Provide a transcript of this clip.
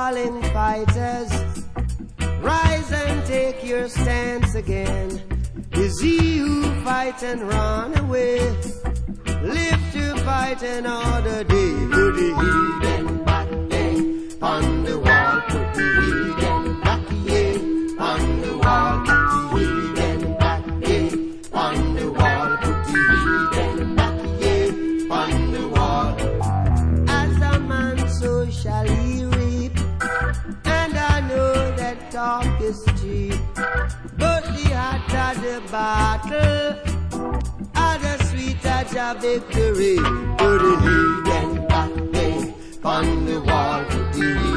falling fighters, rise and take your stance again. Is he who fight and run away, live to fight another day. Put the heathen back, yeah, on the wall. Put the heathen back, yeah, on the wall. Put the heathen back, yeah, on the wall. Put the heathen back, yeah, on the wall. As a man, so shall he reap. And I know that talk is cheap, but the hotter the battle, the sweeter the victory. Put the heathen back, yeah, on the wall. Put the